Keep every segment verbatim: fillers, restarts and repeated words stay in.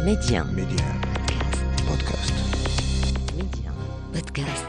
Média. Média. Podcast. Média. Podcast.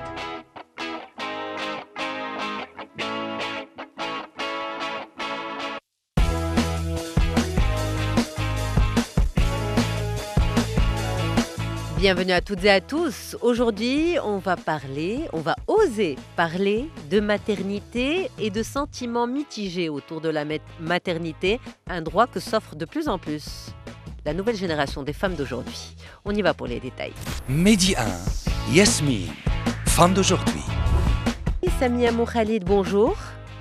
Bienvenue à toutes et à tous. Aujourd'hui, on va parler, on va oser parler de maternité et de sentiments mitigés autour de la maternité, un droit que s'offre de plus en plus la nouvelle génération des femmes d'aujourd'hui. On y va pour les détails. Média un, Yasmine, femme d'aujourd'hui. Samia Moukhalid, bonjour.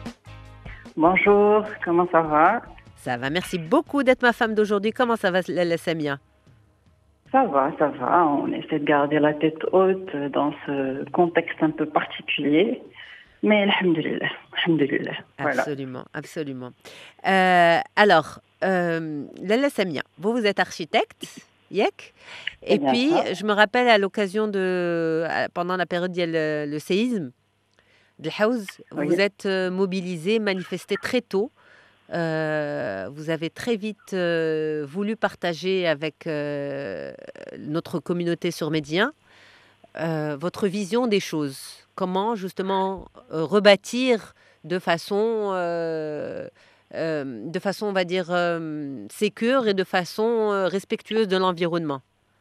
Bonjour, comment ça va? Ça va, merci beaucoup d'être ma femme d'aujourd'hui. Comment ça va, la Samia? Ça va, ça va. On essaie de garder la tête haute dans ce contexte un peu particulier. Mais alhamdoulilah, alhamdoulilah. Voilà. Absolument, absolument. Euh, alors, euh, Lalla Samia, vous, vous êtes architecte, Yek. Et puis, ça. Je me rappelle à l'occasion de, pendant la période où il y a le, le séisme de Haouz, oui. Vous êtes mobilisé, manifesté très tôt. Euh, vous avez très vite euh, voulu partager avec euh, notre communauté sur Média euh, votre vision des choses. Comment justement euh, rebâtir de façon, euh, euh, de façon, on va dire, euh, sécure et de façon euh, respectueuse de l'environnement.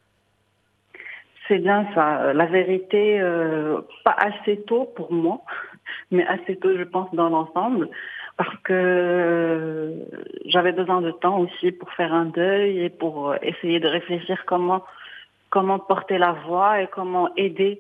C'est bien ça. La vérité, euh, pas assez tôt pour moi, mais assez tôt, je pense, dans l'ensemble. Parce que j'avais besoin de temps aussi pour faire un deuil et pour essayer de réfléchir comment comment porter la voix et comment aider.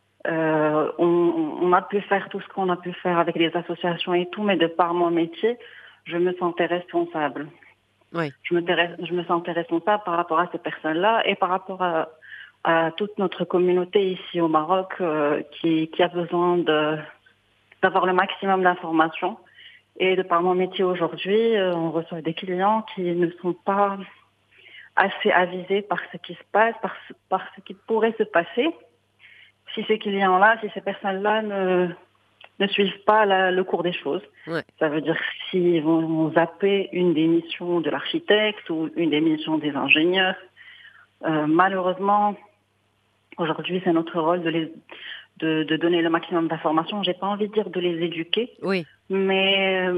Euh, on, on a pu faire tout ce qu'on a pu faire avec les associations et tout, mais de par mon métier, je me sentais responsable. Oui. Je me, je me sentais responsable par rapport à ces personnes-là et par rapport à, à toute notre communauté ici au Maroc euh, qui, qui a besoin de, d'avoir le maximum d'informations. Et de par mon métier aujourd'hui, euh, on reçoit des clients qui ne sont pas assez avisés par ce qui se passe, par ce, par ce qui pourrait se passer. Si ces clients-là, si ces personnes-là ne, ne suivent pas la, le cours des choses, ouais. Ça veut dire s'ils vont zapper une des missions de l'architecte ou une des missions des ingénieurs. Euh, malheureusement, aujourd'hui, c'est notre rôle de les De, de donner le maximum d'informations. J'ai pas envie de dire de les éduquer, oui. mais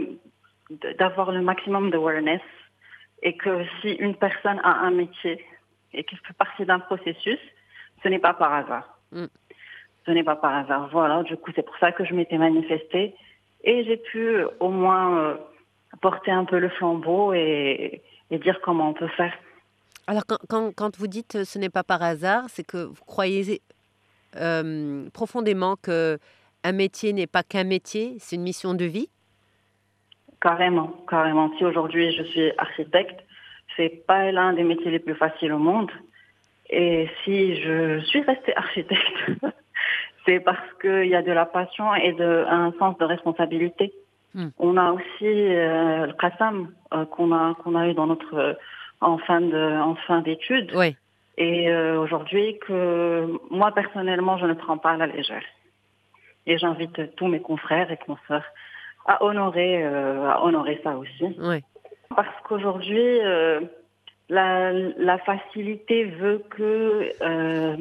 d'avoir le maximum d'awareness et que si une personne a un métier et qu'elle fait partie d'un processus, ce n'est pas par hasard. Mm. Ce n'est pas par hasard. Voilà, du coup, c'est pour ça que je m'étais manifestée et j'ai pu au moins euh, porter un peu le flambeau et, et dire comment on peut faire. Alors, quand, quand, quand vous dites ce n'est pas par hasard, c'est que vous croyez Euh, profondément qu'un métier n'est pas qu'un métier, c'est une mission de vie? Carrément, carrément. Si aujourd'hui je suis architecte, c'est pas l'un des métiers les plus faciles au monde. Et si je suis restée architecte, c'est parce qu'il y a de la passion et de, un sens de responsabilité. Hmm. On a aussi euh, le Qassam euh, qu'on a, qu'on a eu dans notre, euh, en fin de, en fin d'études. Oui. Et euh, aujourd'hui, que moi, personnellement, je ne prends pas à la légère. Et j'invite tous mes confrères et consoeurs à honorer, euh, à honorer ça aussi. Oui. Parce qu'aujourd'hui, euh, la, la facilité veut que euh,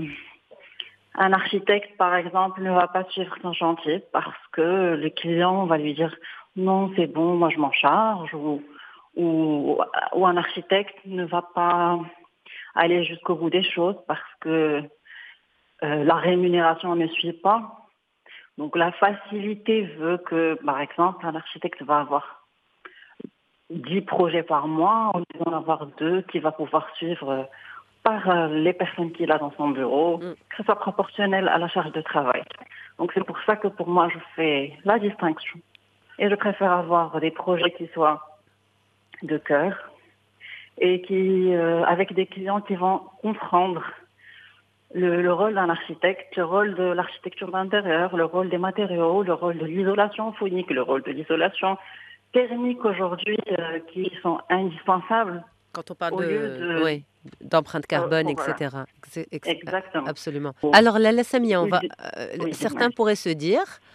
un architecte, par exemple, ne va pas suivre son chantier parce que le client va lui dire « non, c'est bon, moi je m'en charge » ou, ou, ou un architecte ne va pas aller jusqu'au bout des choses parce que euh, la rémunération ne suit pas. Donc la facilité veut que, par exemple, un architecte va avoir dix projets par mois, au lieu d'en avoir deux qui va pouvoir suivre par euh, les personnes qu'il a dans son bureau, mm. que ce soit proportionnel à la charge de travail. Donc c'est pour ça que pour moi je fais la distinction. Et je préfère avoir des projets qui soient de cœur, et qui, euh, avec des clients qui vont comprendre le, le rôle d'un architecte, le rôle de l'architecture d'intérieur, le rôle des matériaux, le rôle de l'isolation phonique, le rôle de l'isolation thermique aujourd'hui, euh, qui sont indispensables. Quand on parle de, de... Oui, d'empreinte carbone, euh, oh, et cetera. Voilà. Exactement. Absolument. Bon. Alors, Lalla Samia, on va, euh, oui, certains pourraient se dire,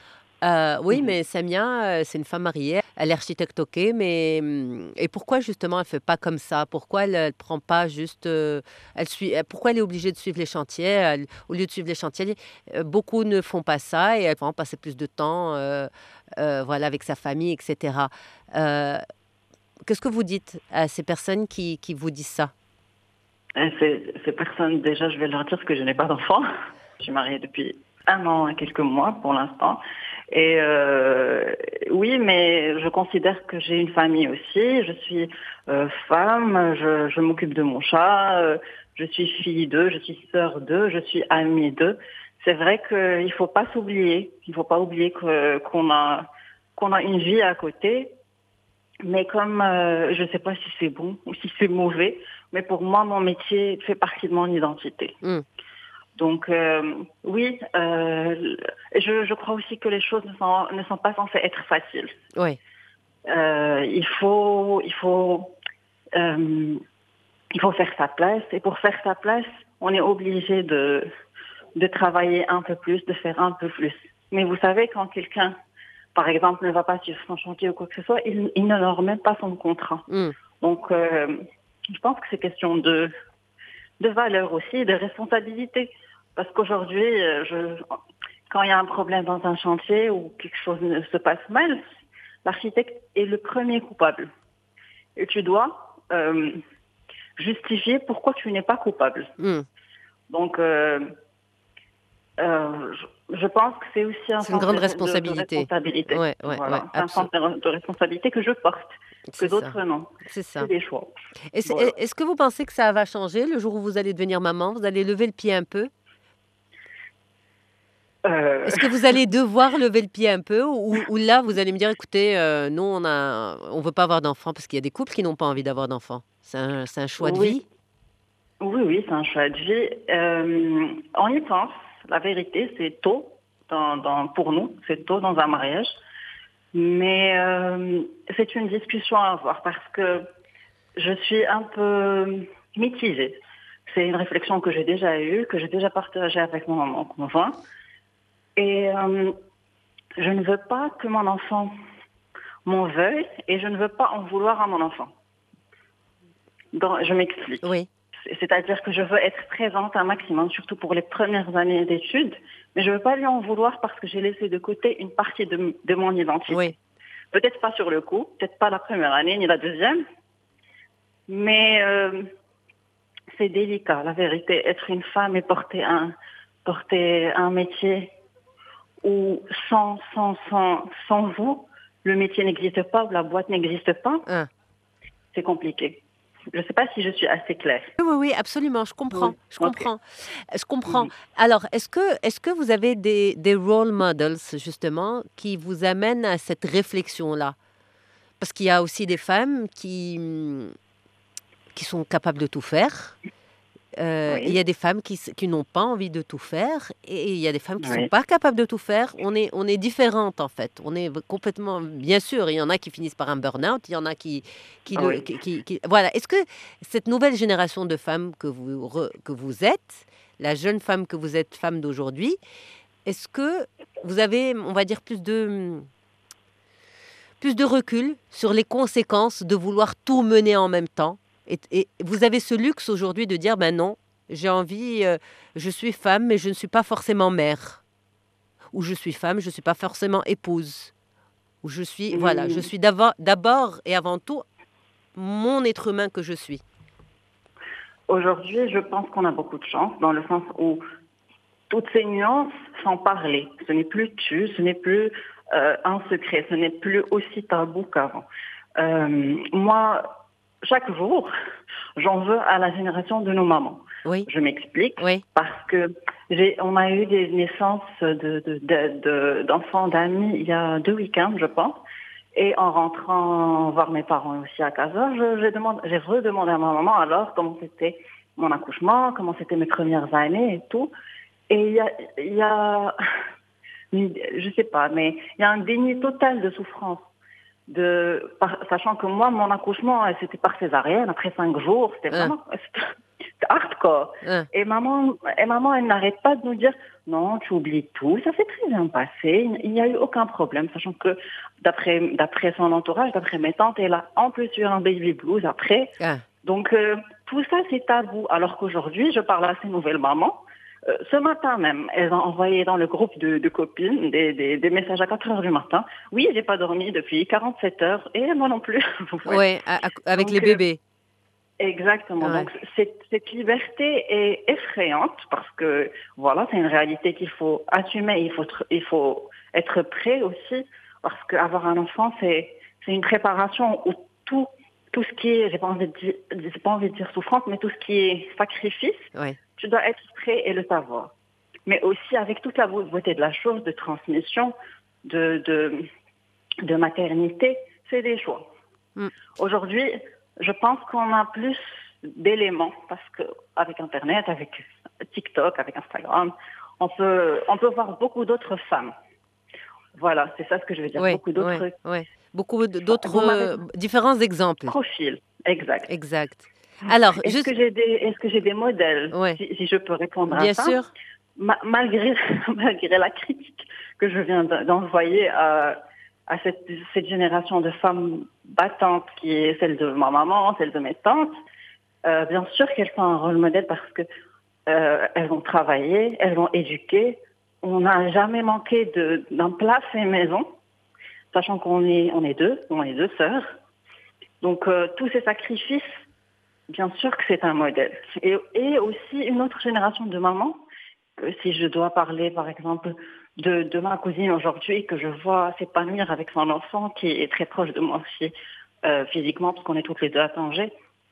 Euh, oui, Mhm. mais Samia, euh, c'est une femme mariée. Elle est architecte, ok, mais hum, et pourquoi justement elle fait pas comme ça? Pourquoi elle, elle prend pas juste, euh, elle suit, elle- pourquoi elle est obligée de suivre les chantiers? Elle- au lieu de suivre les chantiers, euh, beaucoup ne font pas ça et elle va passer plus de temps, euh, euh, voilà, avec sa famille, et cetera. Euh, Qu'est-ce que vous dites à ces personnes qui, qui vous disent ça? Et Ces, ces personnes, déjà, je vais leur dire que je n'ai pas d'enfant. Je suis mariée depuis un an et quelques mois pour l'instant. Et euh, oui, mais je considère que j'ai une famille aussi. Je suis euh, femme, je, je m'occupe de mon chat, euh, je suis fille d'eux, je suis sœur d'eux, je suis amie d'eux. C'est vrai qu'il ne faut pas s'oublier. Il ne faut pas oublier que, qu'on a, qu'on a une vie à côté. Mais comme euh, je ne sais pas si c'est bon ou si c'est mauvais, mais pour moi, mon métier fait partie de mon identité. Hmm, Donc euh, oui, euh, je, je crois aussi que les choses ne sont, ne sont pas censées être faciles. oui, Euh, il faut, il faut, euh, il faut faire sa place. Et pour faire sa place, on est obligé de, de travailler un peu plus, de faire un peu plus. Mais vous savez, quand quelqu'un, par exemple, ne va pas sur son chantier ou quoi que ce soit, il, il ne leur met pas son contrat. hmm, Donc, euh, je pense que c'est question de, de valeur aussi, de responsabilité. Parce qu'aujourd'hui, euh, je, quand il y a un problème dans un chantier ou quelque chose ne se passe mal, l'architecte est le premier coupable. Et tu dois euh, justifier pourquoi tu n'es pas coupable. hmm. Donc, euh, euh, je, je pense que c'est aussi un C'est une sens grande de, de, de responsabilité. responsabilité. Ouais, ouais, ouais, Voilà, c'est un sens absolument. de, de responsabilité que je porte, que C'est ça, d'autres non. c'est C'est ça. des choix. Est-ce, Voilà. est-ce que vous pensez que ça va changer le jour où vous allez devenir maman? Vous allez lever le pied un peu? Euh, Est-ce que vous allez devoir lever le pied un peu ou, ou là, vous allez me dire, écoutez, euh, nous, on a, on veut pas avoir d'enfants parce qu'il y a des couples qui n'ont pas envie d'avoir d'enfants. C'est un, c'est un choix de oui, vie. oui, oui, c'est un choix de vie. Euh, on y pense. La vérité, c'est tôt dans, dans, pour nous, c'est tôt dans un mariage. Mais euh, c'est une discussion à avoir parce que je suis un peu mitigée. C'est une réflexion que j'ai déjà eue, que j'ai déjà partagée avec mon, mon conjoint. Et euh, je ne veux pas que mon enfant m'en veuille et je ne veux pas en vouloir à mon enfant. Donc, je m'explique. Oui, C'est-à-dire que je veux être présente un maximum, surtout pour les premières années d'études, mais je ne veux pas lui en vouloir parce que j'ai laissé de côté une partie de, de mon identité. oui. Peut-être pas sur le coup, peut-être pas la première année ni la deuxième, mais euh, c'est délicat, la vérité. Être une femme et porter un, porter un métier où sans, sans, sans, sans vous, le métier n'existe pas, ou la boîte n'existe pas, Hein. c'est compliqué. Je ne sais pas si je suis assez claire. Oui, oui, oui, absolument, je comprends, Oui, je ok. comprends, je comprends. Mhm. Alors, est-ce que, est-ce que vous avez des, des role models, justement, qui vous amènent à cette réflexion-là? Parce qu'il y a aussi des femmes qui, hum, qui sont capables de tout faire. Euh, il y Oui, a des femmes qui, s- qui n'ont pas envie de tout faire et il y a des femmes qui sont oui, pas capables de tout faire. On est, on est différentes en fait. On est v- complètement, bien sûr, il y en a qui finissent par un burn-out, il y en a qui, qui le, oui. qui, qui- qui- voilà. Est-ce que cette nouvelle génération de femmes que vous, re- que vous êtes, la jeune femme que vous êtes, femme d'aujourd'hui, est-ce que vous avez, on va dire, plus de, plus de recul sur les conséquences de vouloir tout mener en même temps. Et, et vous avez ce luxe aujourd'hui de dire, ben non, j'ai envie, euh, je suis femme, mais je ne suis pas forcément mère. Ou je suis femme, je ne suis pas forcément épouse. Ou je suis, voilà, je Hum, suis d'abord, d'abord et avant tout mon être humain que je suis. Aujourd'hui, je pense qu'on a beaucoup de chance dans le sens où toutes ces nuances sont parlées. Ce n'est plus tu, ce n'est plus euh, un secret, ce n'est plus aussi tabou qu'avant. Euh, moi, chaque jour, j'en veux à la génération de nos mamans. Oui, Je m'explique oui, parce que j'ai, on a eu des naissances de, de, de, de- d'enfants d'amis il y a deux week-ends, je pense. Et en rentrant voir mes parents aussi à Casa, je, j'ai, demandé, j'ai redemandé à ma maman alors comment c'était mon accouchement, comment c'était mes premières années et tout. Et il y a, il y a, je sais pas, mais il y a un déni total de souffrance. de, par- sachant que moi, mon accouchement, euh, c'était par césarienne, après cinq jours, c'était Hein, vraiment c'était c'était hardcore. hein, Et maman, et maman, elle n'arrête pas de nous dire, non, tu oublies tout, ça s'est très bien passé, il n'y a eu aucun problème, sachant que d'après, d'après son entourage, d'après mes tantes, elle a en plus eu un baby blues après. ah, Donc, euh, tout ça, c'est tabou. Alors qu'aujourd'hui, je parle à ces nouvelles mamans. Euh, ce matin même, elles ont envoyé dans le groupe de, de copines des, des, des messages à quatre heures du matin. Oui, j'ai pas dormi depuis quarante-sept heures et moi non plus. Ouais. ouais, a- a- avec les Donc, euh, bébés. exactement. Ouais. Donc, cette, cette liberté est effrayante parce que, voilà, c'est une réalité qu'il faut assumer. Il faut, tr- il faut être prêt aussi parce qu'avoir un enfant, c'est, c'est une préparation où tout, tout ce qui est, j'ai pas envie de dire, j'ai pas envie de dire souffrance, mais tout ce qui est sacrifice, Ouais. tu dois être prêt et le savoir. Mais aussi avec toute la beauté de la chose, de transmission, de, de, de maternité, c'est des choix. Mm. Aujourd'hui, je pense qu'on a plus d'éléments parce que avec Internet, avec TikTok, avec Instagram, on peut, on peut voir beaucoup d'autres femmes. Voilà, c'est ça ce que je veux dire. Ouais, Beaucoup ouais, d'autres ouais. Beaucoup d- d'autres Vous m'avez euh, différents exemples. profils. Exact. Exact. Alors, Est-ce juste, que j'ai des, est-ce que j'ai des modèles, ouais, si, si je peux répondre à bien ça? sûr. Ma- malgré, malgré la critique que je viens de- d'envoyer à, à cette, cette génération de femmes battantes qui est celle de ma maman, celle de mes tantes, euh, bien sûr qu'elles sont un rôle modèle parce que euh, elles ont travaillé, elles ont éduqué. On n'a jamais manqué de, d'un plat fait maison, sachant qu'on est, on est deux, on est deux sœurs. Donc euh, tous ces sacrifices, bien sûr que c'est un modèle. Et, et aussi une autre génération de mamans, que si je dois parler par exemple de, de ma cousine aujourd'hui, que je vois s'épanouir avec son enfant qui est très proche de moi aussi euh, physiquement, parce qu'on est toutes les deux à Tanger,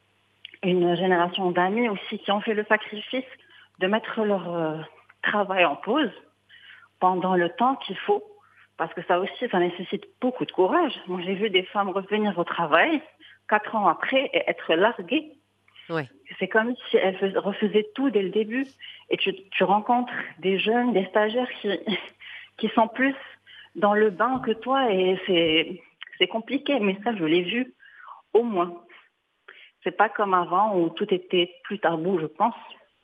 une génération d'amis aussi qui ont fait le sacrifice de mettre leur euh, travail en pause pendant le temps qu'il faut, parce que ça aussi, ça nécessite beaucoup de courage. Moi, j'ai vu des femmes revenir au travail quatre ans après et être larguées. Ouais. C'est comme si elles fais- refaisaient tout dès le début. Et tu, tu rencontres des jeunes, des stagiaires qui, qui sont plus dans le bain que toi et c'est, c'est compliqué. Mais ça, je l'ai vu au moins. C'est pas comme avant où tout était plus tabou, je pense.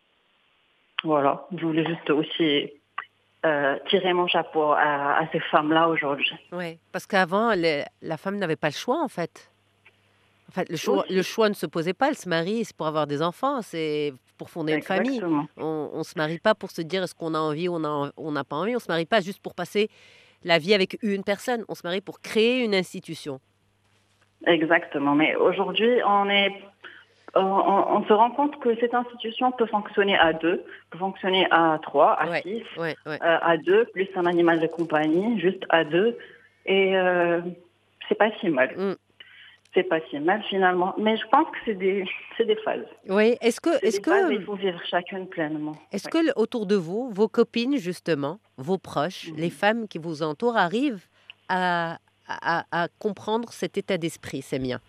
Voilà. Je voulais juste aussi euh, tirer mon chapeau à, à ces femmes-là aujourd'hui. Ouais. Parce qu'avant, le- la femme n'avait pas le choix, en fait. En fait, le choix, le Aussi. choix ne se posait pas. Elle se marie, c'est pour avoir des enfants, c'est pour fonder une famille. Exactement. On, on se marie pas pour se dire est-ce qu'on a envie ou on a- on n'a pas envie. On se marie pas juste pour passer la vie avec une personne. On se marie pour créer une institution. Exactement. Mais aujourd'hui, on est, on, on- on se rend compte que cette institution peut fonctionner à deux, peut fonctionner à trois, à Ouais, six, ouais, ouais. euh, à deux, plus un animal de compagnie, juste à deux. Et euh, c'est pas si mal. Mm. C'est pas si mal finalement. Mais je pense que c'est des, c'est des phases. Oui. Est-ce que, C'est est-ce des phases et il que, faut vivre chacune pleinement. est-ce Ouais. que le- autour de vous, vos copines justement, vos proches, les Mhm. femmes qui vous entourent arrivent à, à, à- à comprendre cet état d'esprit, c'est mien.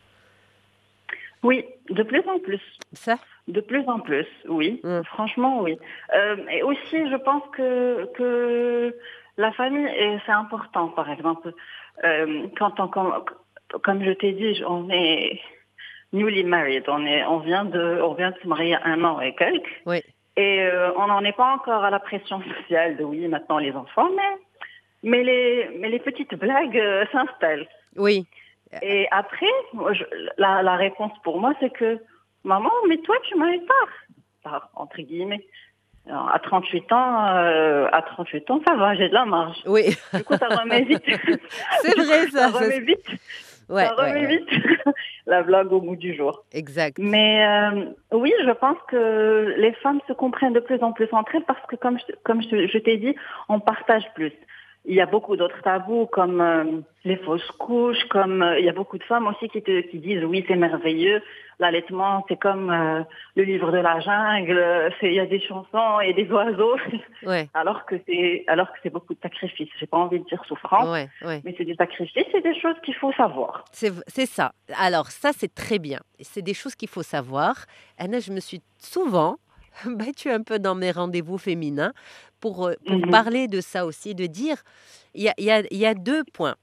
Oui, de plus en plus. Ça? De plus en plus, oui. Mm. Franchement, oui. Euh, et aussi, je pense que, que la famille, et c'est important, par exemple. Euh, quand on, comme, comme je t'ai dit, on est newly married. On, est, on, vient de, on vient de se marier un an et quelques. Oui. Et euh, on n'en est pas encore à la pression sociale de oui, maintenant les enfants, mais, mais, les, mais les petites blagues euh, s'installent. Oui. Et après, moi, je- la, la réponse pour moi, c'est que maman, mais toi, tu m'avais pas. Enfin, entre guillemets. Alors, à trente-huit ans, euh, à trente-huit ans, ça va, j'ai de la marge. Oui. Du coup, ça remet vite. C'est vrai, ça ça. ça- remet vite. Ouais, ça ouais, remet ouais. vite. La blague au bout du jour. Exact. Mais euh, oui, je pense que les femmes se comprennent de plus en plus entre elles parce que, comme je, comme je, je t'ai dit, on partage plus. Il y a beaucoup d'autres tabous comme euh, les fausses couches, comme euh, il y a beaucoup de femmes aussi qui, te, qui disent oui, c'est merveilleux, l'allaitement c'est comme euh, le livre de la jungle, c'est- il y a des chansons et des oiseaux, Ouais, alors que c'est alors que c'est beaucoup de sacrifices. J'ai pas envie de dire souffrance, ouais, ouais. mais c'est des sacrifices, c'est des choses qu'il faut savoir. C'est v- c'est ça. Alors, ça, c'est très bien. C'est des choses qu'il faut savoir. Anna, je me suis souvent battue un peu dans mes rendez-vous féminins pour, euh, pour Mhm. parler de ça aussi, de dire, il y a, il y a- il y a deux points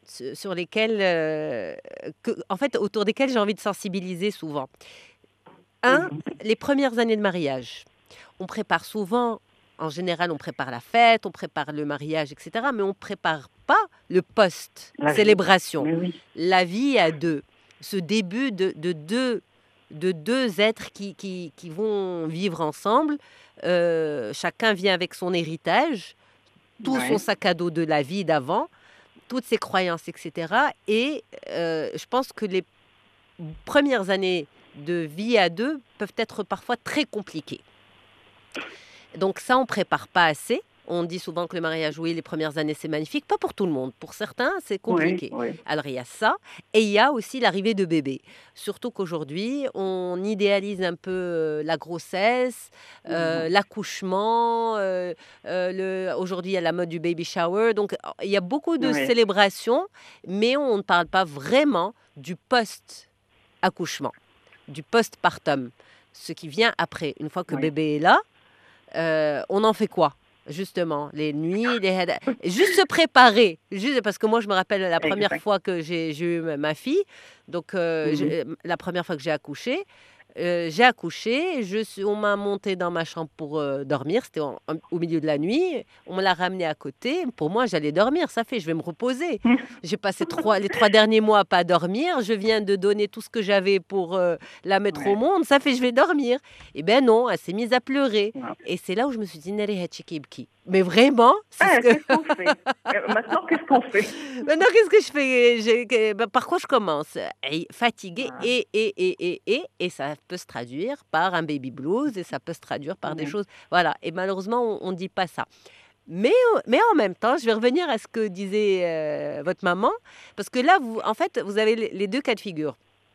su- sur lesquels, euh, que, en fait, autour desquels j'ai envie de sensibiliser souvent. Un, Mhm. les premières années de mariage. On prépare souvent, en général, on prépare la fête, on prépare le mariage, et cetera. Mais on ne prépare pas le La vie. post-célébration, Mais oui. la vie à deux, ce début de, de deux, de deux êtres qui, qui, qui vont vivre ensemble. Euh, chacun vient avec son héritage, tout son Ouais. sac à dos de la vie d'avant, toutes ses croyances, et cetera. Et euh, je pense que les premières années de vie à deux peuvent être parfois très compliquées. Donc ça, on prépare pas assez. On dit souvent que le mariage, oui, les premières années, c'est magnifique. Pas pour tout le monde. Pour certains, c'est Oui, compliqué. oui. Alors, il y a ça. Et il y a aussi l'arrivée de bébés. Surtout qu'aujourd'hui, on idéalise un peu euh, la grossesse, euh, Mhm. l'accouchement. euh, euh, le... Aujourd'hui, il y a la mode du baby shower. Donc, il y a beaucoup de Oui. célébrations, mais on ne parle pas vraiment du post-accouchement, du postpartum, ce qui vient après. Une fois que Oui. bébé est là, euh, on en fait quoi? Justement, les nuits, les... juste se préparer. Juste parce que moi, je me rappelle la première Exact. fois que j'ai j'ai eu ma ma fille, donc euh, Mhm. j'ai- la première fois que j'ai accouché, euh, j'ai accouché, je suis, on m'a monté dans ma chambre pour euh, dormir, c'était en- en- au milieu de la nuit, on me l'a ramené à côté. Pour moi, j'allais dormir, ça fait, je vais me reposer. J'ai passé trois, les trois derniers mois à pas dormir, je viens de donner tout ce que j'avais pour euh, la mettre au Ouais. monde, ça fait, je vais dormir. Eh ben non, elle s'est mise à pleurer. Ouais. Et c'est là où je me suis dit, Nari Hatchiki Ibki. Mais vraiment, c'est ce Ah, que. qu'est-ce qu'on fait? Euh, Maintenant, qu'est-ce qu'on fait? Maintenant, qu'est-ce que je fais? J'ai- que- ben, Par quoi je commence? Eh, Fatiguée Ah. et, et, et, et, et, et ça peut se traduire par un baby blues et ça peut se traduire par des Mhm. choses. Voilà. Et malheureusement, on ne dit pas ça. Mais, euh, mais en même temps, je vais revenir à ce que disait euh, votre maman, parce que là, vous, en fait, vous avez les les deux cas de figure.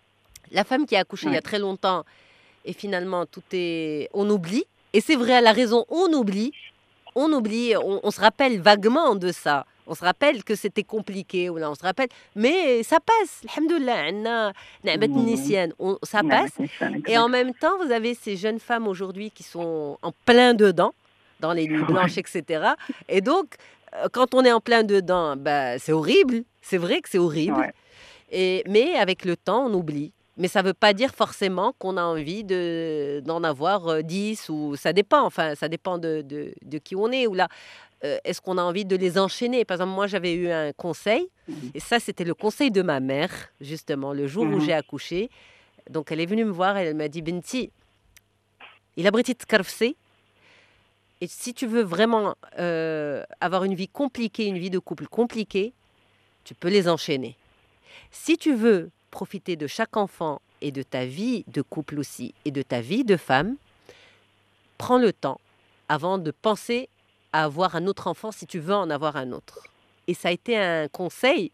La femme qui a accouché il y a Ouais. très longtemps et finalement, tout est. On oublie. Et c'est vrai, elle a raison, on oublie. On oublie, on, on se rappelle vaguement de ça. On se rappelle que c'était compliqué, ou là, on se rappelle. Mais ça passe. Alhamdoulilah, عنا نعمة Mhm. النسيان. On- ça Ouais, passe. c'est ça, Et en exact. même temps, vous avez ces jeunes femmes aujourd'hui qui sont en plein dedans, dans les nuits blanches, Ouais. et cetera. Et donc, euh, quand on est en plein dedans, bah, c'est horrible. C'est vrai que c'est horrible. Ouais. Et, mais avec le temps, on oublie. Mais ça ne veut pas dire forcément qu'on a envie de, d'en avoir euh, dix, ou ça dépend, enfin, ça dépend de, de, de qui on est. Ou là, euh, est-ce qu'on a envie de les enchaîner? Par exemple, moi, j'avais eu un conseil, Mhm. et ça, c'était le conseil de ma mère, justement, le jour où Mhm. j'ai accouché. Donc, elle est venue me voir et elle m'a dit, Binti, il a briti tkarfsi, et si tu veux vraiment euh, avoir une vie compliquée, une vie de couple compliquée, tu peux les enchaîner. Si tu veux profiter de chaque enfant et de ta vie de couple aussi et de ta vie de femme, prends le temps avant de penser à avoir un autre enfant si tu veux en avoir un autre. Et ça a été un conseil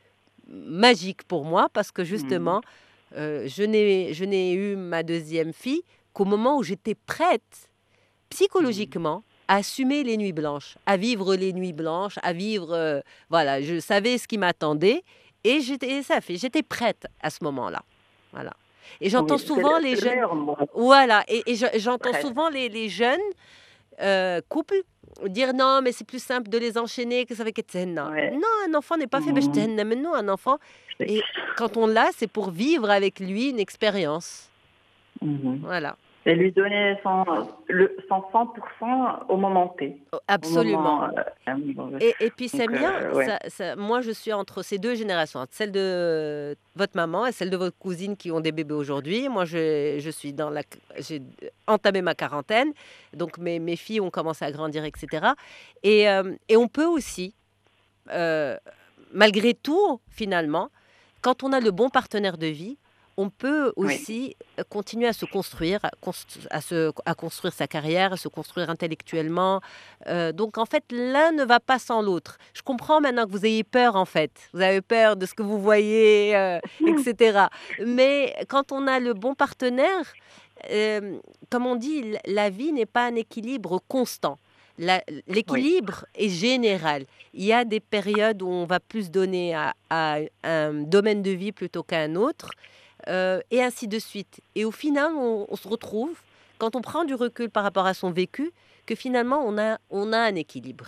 magique pour moi parce que Mhm. justement, euh, je n'ai je n'ai eu ma deuxième fille qu'au moment où j'étais prête Mhm. psychologiquement à assumer les nuits blanches, à vivre les nuits blanches, à vivre, euh, voilà, je savais ce qui m'attendait et j'étais, ça fait, j'étais prête à ce moment-là, voilà. Et j'entends Oui, c'est souvent le, les c'est le jeunes, meilleur mot. voilà, et, et je- j'entends Prête. souvent les, les jeunes euh, couples dire non, mais c'est plus simple de les enchaîner que ça fait que tsenna. Ouais. Non, un enfant n'est pas fait Mhm. b'thenna, mais non, un enfant, C'est- et quand on l'a, c'est pour vivre avec lui une expérience, Mhm. voilà. Et lui donner son, le, son cent pour cent au moment T. Oh, Au absolument. moment, euh, euh, Et, et puis donc, Samia, euh, ouais. ça, ça- moi je suis entre ces deux générations, entre celle de votre maman et celle de votre cousine qui ont des bébés aujourd'hui. Moi je, je suis dans la, j'ai entamé ma quarantaine, donc mes, mes filles ont commencé à grandir, et cetera. Et, euh, et on peut aussi, euh, malgré tout, finalement, quand on a le bon partenaire de vie, on peut Oui. aussi euh, continuer à se construire, à, const- à se- à construire sa carrière, à se construire intellectuellement. Euh, donc, en fait, l'un ne va pas sans l'autre. Je comprends maintenant que vous ayez peur, en fait. Vous avez peur de ce que vous voyez, euh, et cetera. Mais quand on a le bon partenaire, euh, comme on dit, l- la vie n'est pas un équilibre constant. La- Oui. L'équilibre est général. Il y a des périodes où on va plus donner à, à un domaine de vie plutôt qu'à un autre, euh, et ainsi de suite. Et au final, on, on se retrouve, quand on prend du recul par rapport à son vécu, que finalement, on a, on a un équilibre.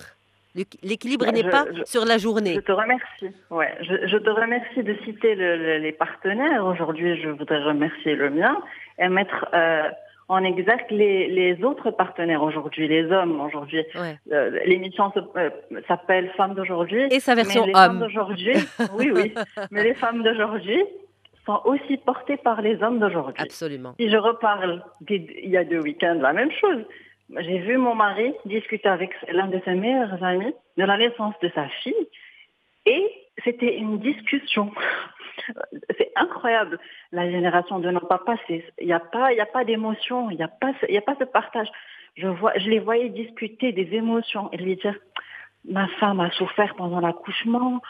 L'équilibre Ouais, n'est je, pas je, sur la je journée. te remercie. Ouais, je, je te remercie de citer le, le, les partenaires. Aujourd'hui, je voudrais remercier le mien et mettre euh, en exergue les, les autres partenaires aujourd'hui, les hommes aujourd'hui. Ouais. Euh, L'émission euh, s'appelle Femmes d'aujourd'hui, Et sa mais version les femmes homme. d'aujourd'hui, oui, oui, mais les femmes d'aujourd'hui sont aussi portées par les hommes d'aujourd'hui. Absolument. Si je reparle il y a deux week-ends, la même chose. J'ai vu mon mari discuter avec l'un de ses meilleurs amis de la naissance de sa fille et c'était une discussion. C'est incroyable. La génération de nos papas, il n'y a pas, il n'y a pas d'émotion, il n'y a pas, il y a pas ce partage. Je vois, je les voyais discuter des émotions et lui dire, ma femme a souffert pendant l'accouchement.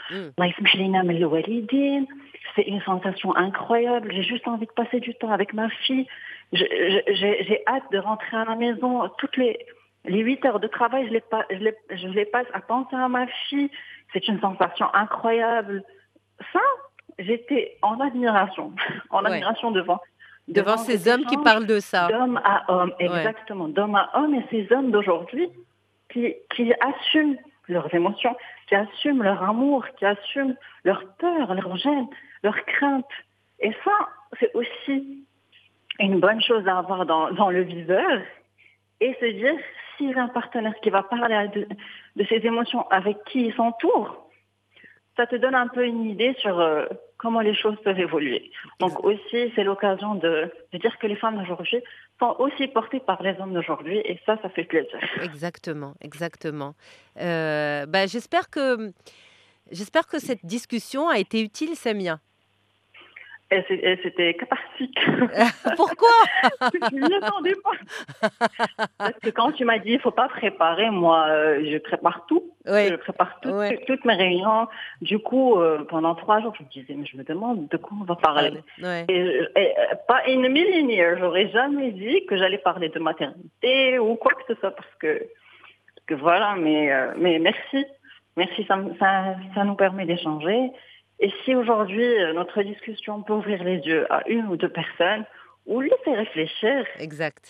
Mm. C'est une sensation incroyable. J'ai juste envie de passer du temps avec ma fille. Je, je, j'ai, j'ai hâte de rentrer à la maison. Toutes les, les huit heures de travail, je les, pa- je, les, je les passe à penser à ma fille. C'est une sensation incroyable. Ça, j'étais en admiration, en Ouais. admiration devant. Devant Devant ces cet hommes qui échange parlent de ça. d'homme à homme, Ouais. exactement, d'homme à homme, et ces hommes d'aujourd'hui qui, qui assument leurs émotions, qui assument leur amour, qui assument leur peur, leur gêne, leur crainte. Et ça, c'est aussi une bonne chose à avoir dans, dans le viseur et se dire, s'il y a un partenaire qui va parler de, de ses émotions avec qui il s'entoure, ça te donne un peu une idée sur euh, comment les choses peuvent évoluer. Donc aussi, c'est l'occasion de, de dire que les femmes d'aujourd'hui sont aussi portées par les hommes d'aujourd'hui et ça, ça fait plaisir. Exactement, exactement. Euh, bah, j'espère que, j'espère que cette discussion a été utile, Samia. Et, c'est, et c'était cathartique. Pourquoi? Je ne m'y attendais pas. Parce que quand tu m'as dit, il ne faut pas préparer, moi, euh, je prépare tout. Ouais. Je prépare tout, Ouais. tout- toutes mes réunions. Du coup, euh, pendant trois jours, je me disais, mais je me demande de quoi on va parler. Ouais. Et, et, euh, pas une millénaire, j'aurais jamais dit que j'allais parler de maternité ou quoi que ce soit, parce que, parce que voilà, mais, euh, mais merci. Merci, ça, me- ça, ça nous permet d'échanger. Et si aujourd'hui, euh, notre discussion peut ouvrir les yeux à une ou deux personnes, ou les faire réfléchir, Exact.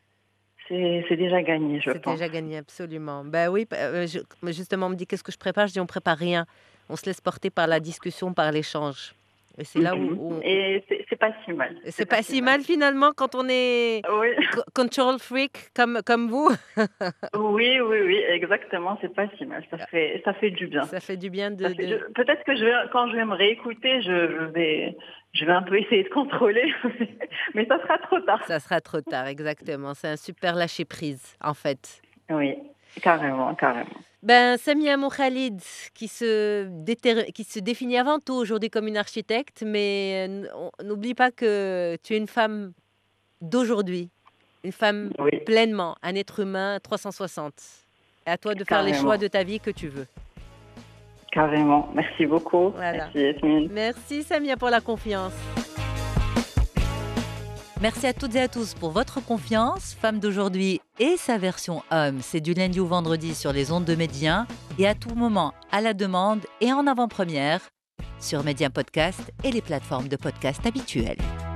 c'est, c'est déjà gagné, je C'est pense. déjà gagné, absolument. Ben oui, euh, je- justement, on me dit qu'est-ce que je prépare? Je dis on prépare rien. On se laisse porter par la discussion, par l'échange. Et c'est là où, Mhm. où- Et c'est, c'est pas si mal. c'est pas si mal finalement quand on est Oui. co- control freak comme, comme vous. oui, oui, oui, exactement, c'est pas si mal. Ça fait, ça fait du bien. Ça fait du bien de... Ça fait- de- je- peut-être que je vais, quand je vais me réécouter, je, je vais, je vais un peu essayer de contrôler, mais ça sera trop tard. Ça sera trop tard, exactement. C'est un super lâcher prise, en fait. Oui, carrément, carrément. Ben, Samia Moukhalid, qui se, déter- qui se définit avant tout aujourd'hui comme une architecte, mais euh, n- on- n'oublie pas que tu es une femme d'aujourd'hui, une femme Oui, pleinement, un être humain trois cent soixante. Et à toi de faire les Carrément. choix de ta vie que tu veux. carrément. Merci beaucoup. Voilà. Merci Yasmine. Merci Samia pour la confiance. Merci à toutes et à tous pour votre confiance. Femme d'aujourd'hui et sa version homme, c'est du lundi au vendredi sur les ondes de Média et à tout moment à la demande et en avant-première sur Média Podcast et les plateformes de podcast habituelles.